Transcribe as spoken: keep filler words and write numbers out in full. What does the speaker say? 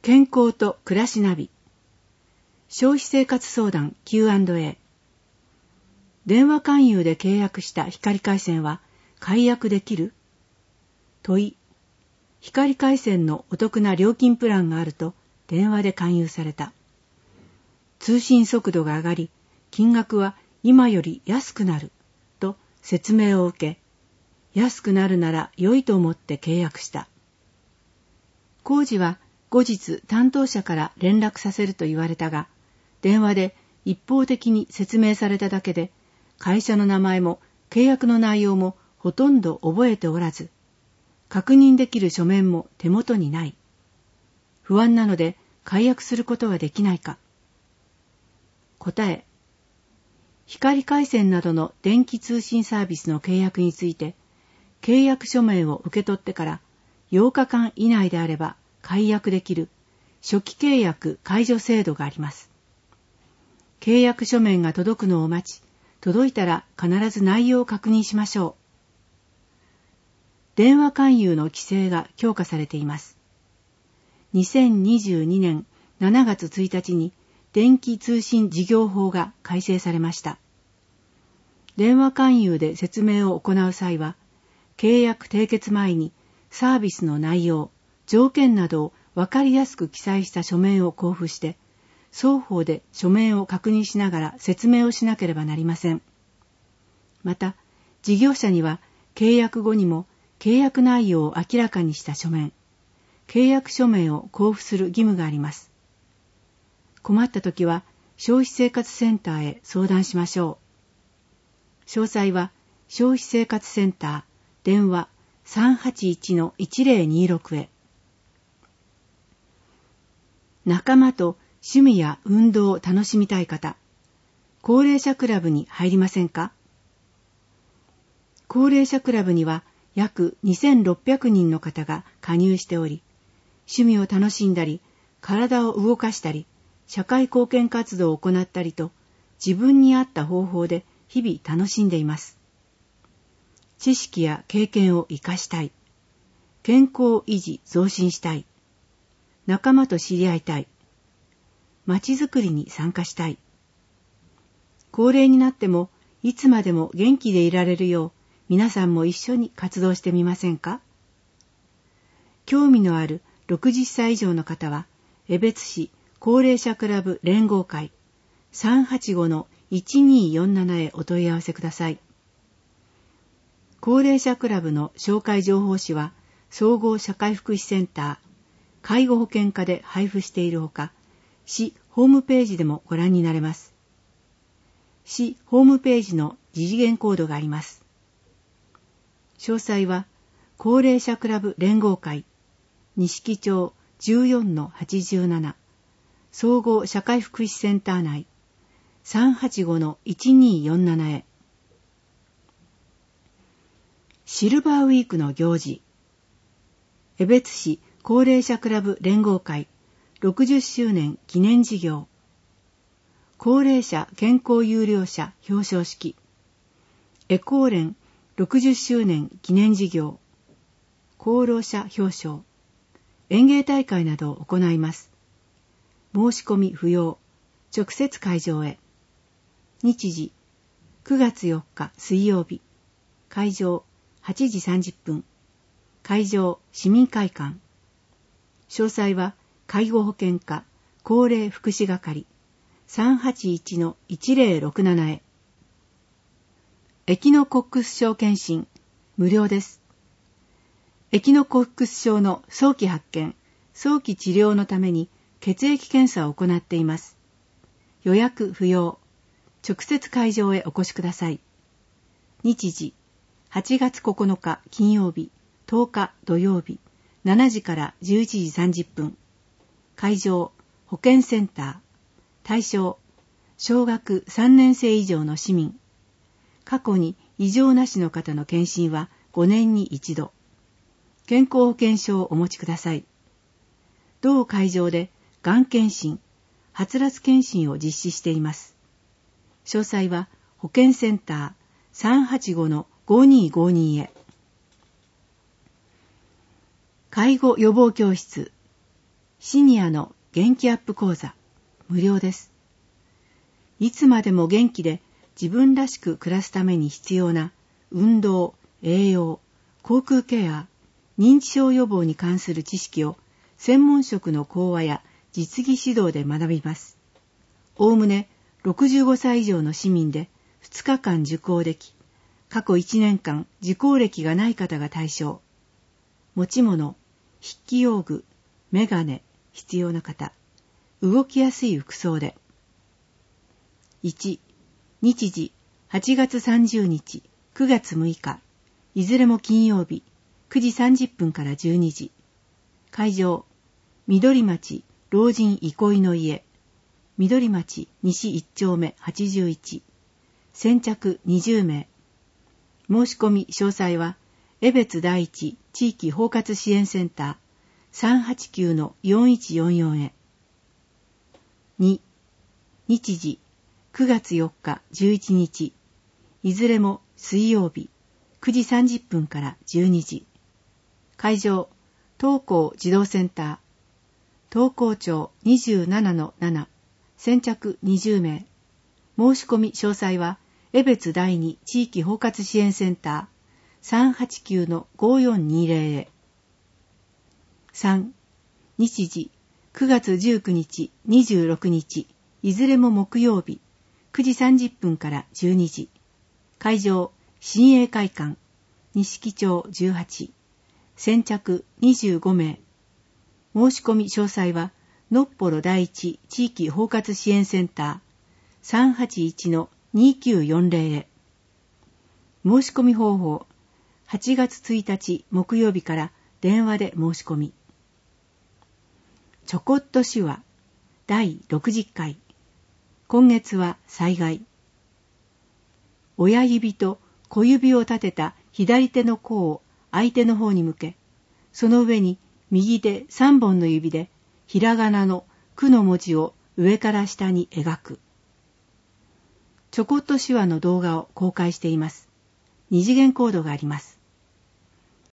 健康と暮らしナビ消費生活相談 キューアンドエー。 電話勧誘で契約した光回線は解約できる？問い。光回線のお得な料金プランがあると電話で勧誘された。通信速度が上がり、金額は今より安くなると説明を受け、安くなるなら良いと思って契約した。工事は後日担当者から連絡させると言われたが、電話で一方的に説明されただけで、会社の名前も契約の内容もほとんど覚えておらず、確認できる書面も手元にない。不安なので解約することはできないか。答え。光回線などの電気通信サービスの契約について、契約書面を受け取ってからようかかん以内であれば解約できる初期契約解除制度があります。契約書面が届くのを待ち、届いたら必ず内容を確認しましょう。電話勧誘の規制が強化されています。にせんにじゅうにねんしちがつついたちに電気通信事業法が改正されました。電話勧誘で説明を行う際は、契約締結前にサービスの内容、条件などを分かりやすく記載した書面を交付して、双方で書面を確認しながら説明をしなければなりません。また、事業者には契約後にも契約内容を明らかにした書面、契約書面を交付する義務があります。困ったときは消費生活センターへ相談しましょう。詳細は消費生活センター電話 さんはちいちのいちぜろにろく へ。仲間と趣味や運動を楽しみたい方、高齢者クラブに入りませんか？高齢者クラブには約にせんろっぴゃくにんの方が加入しており、趣味を楽しんだり、体を動かしたり、社会貢献活動を行ったりと、自分に合った方法で日々楽しんでいます。知識や経験を生かしたい。健康維持増進したい。仲間と知り合いたい。まちづくりに参加したい。高齢になってもいつまでも元気でいられるよう、皆さんも一緒に活動してみませんか？興味のあるろくじゅっさい以上の方は、江別市高齢者クラブ連合会 さんはちごのいちにーよんなな へお問い合わせください。高齢者クラブの紹介情報誌は、総合社会福祉センター、介護保険課で配布しているほか、市ホームページでもご覧になれます。市ホームページの二次元コードがあります。詳細は、高齢者クラブ連合会、錦町 じゅうよんのはちじゅうなな、総合社会福祉センター内 さんはちごのいちにーよんなな へ。シルバーウィークの行事。江別市高齢者クラブ連合会ろくじゅっしゅうねん記念事業。高齢者健康優良者表彰式。エコー連ろくじゅっしゅうねん記念事業。功労者表彰。演芸大会などを行います。申し込み不要。直接会場へ。日時くがつよっか水曜日。会場はちじさんじゅっぷん。会場市民会館。詳細は介護保険課高齢福祉係 さんはちいちのいちぜろろくなな へ。エキノコックス症検診無料です。エキノコックス症の早期発見、早期治療のために血液検査を行っています。予約不要。直接会場へお越しください。日時はちがつここのか金曜日、とおか土曜日、しちじからじゅういちじさんじゅっぷん。会場保健センター。対象小学さんねん生以上の市民。過去に異常なしの方の検診はごねんに一度。健康保険証をお持ちください。同会場でがん検診、はつらつ検診を実施しています。詳細は保健センター さんはちごのごにーごに へ。介護予防教室。 シニアの元気アップ講座、無料です。いつまでも元気で自分らしく暮らすために必要な運動、栄養、口腔ケア、認知症予防に関する知識を専門職の講話や実技指導で学びます。おおむねろくじゅうごさい以上の市民でふつかかん受講でき、過去いちねんかん受講歴がない方が対象。持ち物、筆記用具、メガネ、必要な方、動きやすい服装で。いち、日時はちがつさんじゅうにち、くがつむいか、いずれも金曜日、くじさんじゅっぷんからじゅうにじ。会場、緑町老人憩いの家、緑町西いちちょうめはちじゅういち。先着にじゅうめい。申し込み詳細は、江別第一地域包括支援センター さんはちきゅうのよんいちよんよん へ。に、日時くがつよっかじゅういちにち、いずれも水曜日、くじさんじゅっぷんからじゅうにじ。会場、東光児童センター、東光町 にじゅうななのなな、先着にじゅうめい。申し込み詳細は、江別第二地域包括支援センター さんはちきゅうのごよんにぜろ へ。さん、日時くがつじゅうくにち、にじゅうろくにち、いずれも木曜日、くじさんじゅっぷんからじゅうにじ。会場、新栄会館、錦町じゅうはち、先着にじゅうごめい。申し込み詳細は、のっぽろ第一地域包括支援センター さんはちいちのにきゅうよんぜろ へ。申し込み方法、はちがつついたち木曜日から電話で申し込み。ちょこっと手話だいろくじゅっかい。今月は災害。親指と小指を立てた左手の甲を相手の方に向け、その上に右手さんぼんの指でひらがなのくの文字を上から下に描く。ちょこっと手話の動画を公開しています。二次元コードがあります。